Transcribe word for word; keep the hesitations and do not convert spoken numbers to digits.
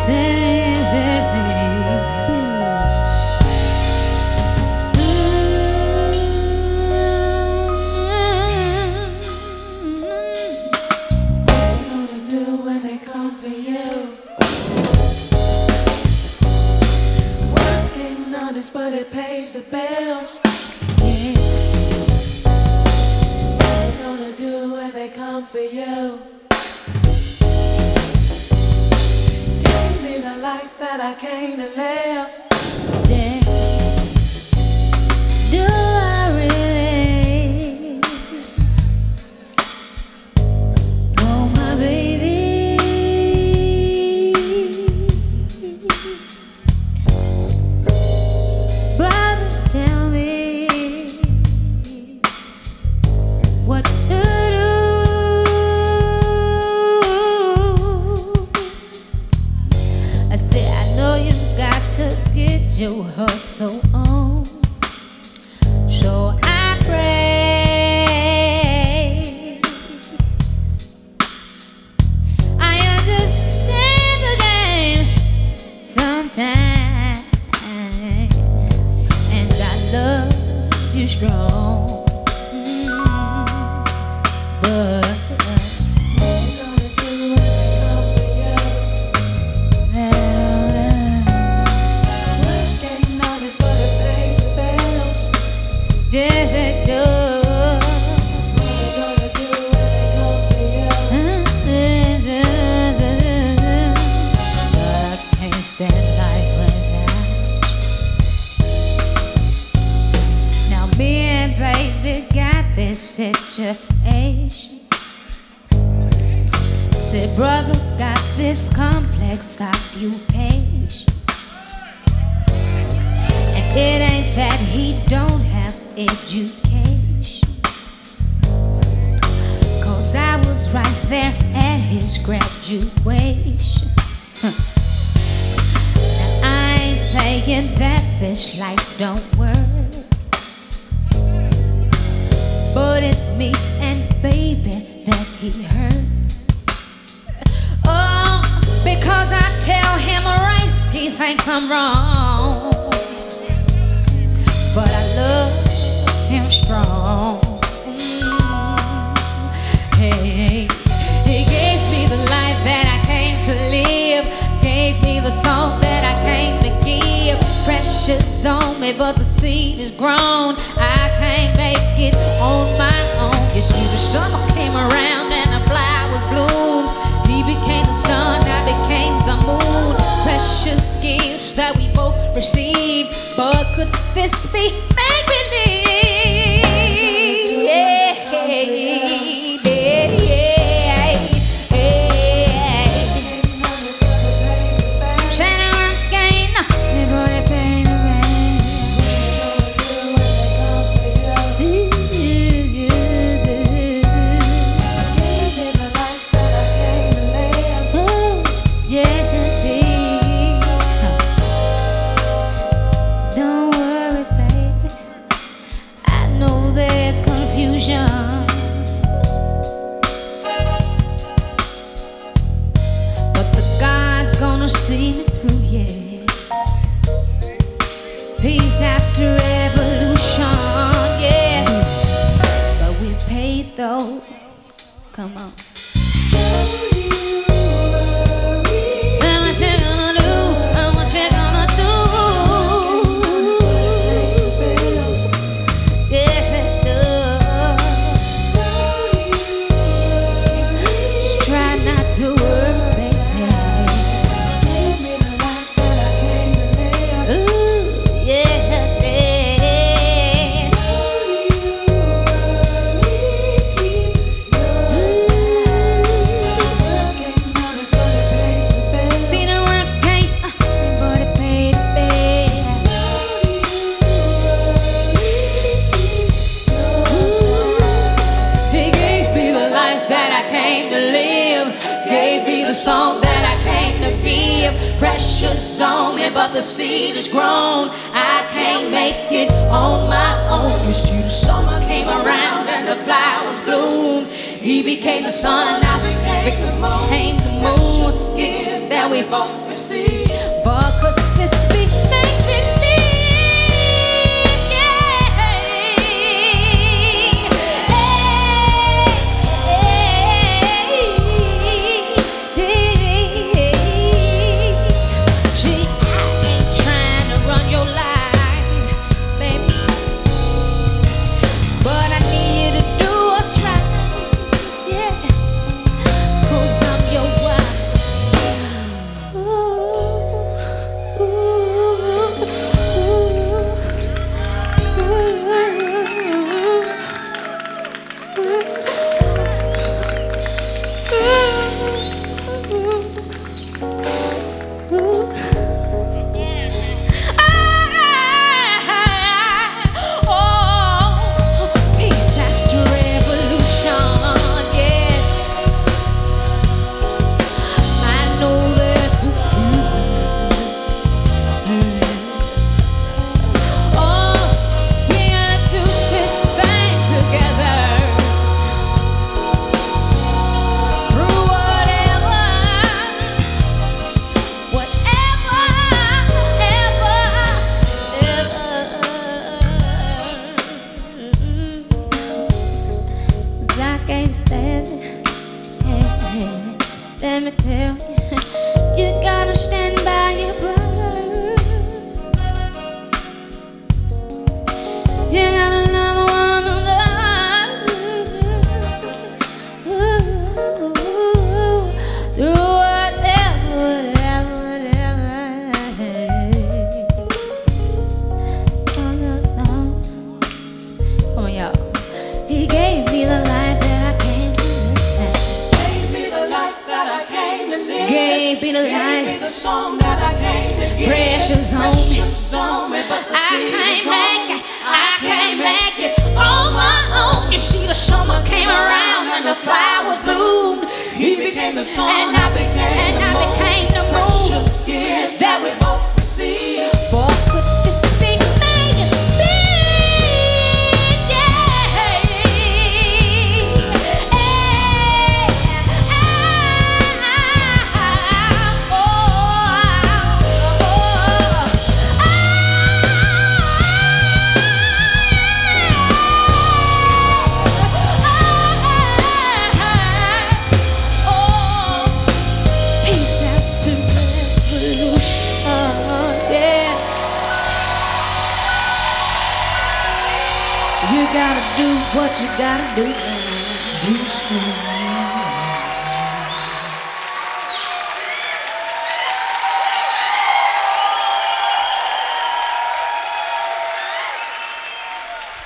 But it pays the bills. Yeah. What you gonna do when they come for you? Give me the life that I came to live. Yeah. Do I really want my baby? What to do? I say I know you've got to get your hustle on, so I pray. I understand the game sometimes, and I love you strong. Yes, it does. What you gonna do when they come for you? But I can't stand life without you. Now me and baby got this situation. Say brother got this complex occupation, and it ain't that he don't have education, 'cause I was right there at his graduation. Huh. Now I ain't saying that this life don't work, but it's me and baby that he hurt. Oh, because I tell him right, he thinks I'm wrong, but I love him strong. Hey, he gave me the life that I came to live, gave me the song that I came to give. Precious on me, but the seed is grown. I can't make it on my own. You see, the summer came around and the flowers bloomed. He became the sun, I became the moon. Precious gifts that we both received, but could this be make believe? Yeah, yeah, yeah, yeah. Santa Hurricane, everybody paying the rain. Yes, indeed. Don't worry, baby. I know there's confusion, but the God's gonna see me through, yeah. Peace after revolution, yes. But we paid though. Come on. And what you gonna do? And what you gonna do? Yes, it does. Just try not to worry, baby. Ooh, yes, it did. See the work ain't, but it paid the bills. He gave me the life that I came to live, gave me the song that I came to give. Precious on me, but the seed is grown. I can't make it on my own. You see, the summer came around and the flowers bloomed. He became the sun and I became the moon. That we both receive. But could this be make believe? Yeah. See, I ain't trying to run your life, baby, but I need you to do what's right. Yeah, 'cause I'm your wife. Ooh, oh, peace after revolution, yes. I know there's oh, we gotta do this thing together. Through whatever, whatever, ever, ever. 'Cause I can't stand it. Hey, hey, let me tell you, you gotta stand by your brother. You gotta love one another. Through whatever, whatever, whatever. Oh, no, no. Come on, y'all. He gave me the life that I came to live. Gave me the life that I came to live. Gave me the Gave me life, the song that I came to give. precious on me. Precious on me, but the I seed is can't gone. make it, I can't make it on my own. You see, the summer came around and the flowers bloomed. He became the song, And I I became and the I moon. became the moon. Precious gifts that we both receive. Boy, could this be made big? Yeah. Peace after revolution, yeah. You gotta do what you gotta do. Be strong.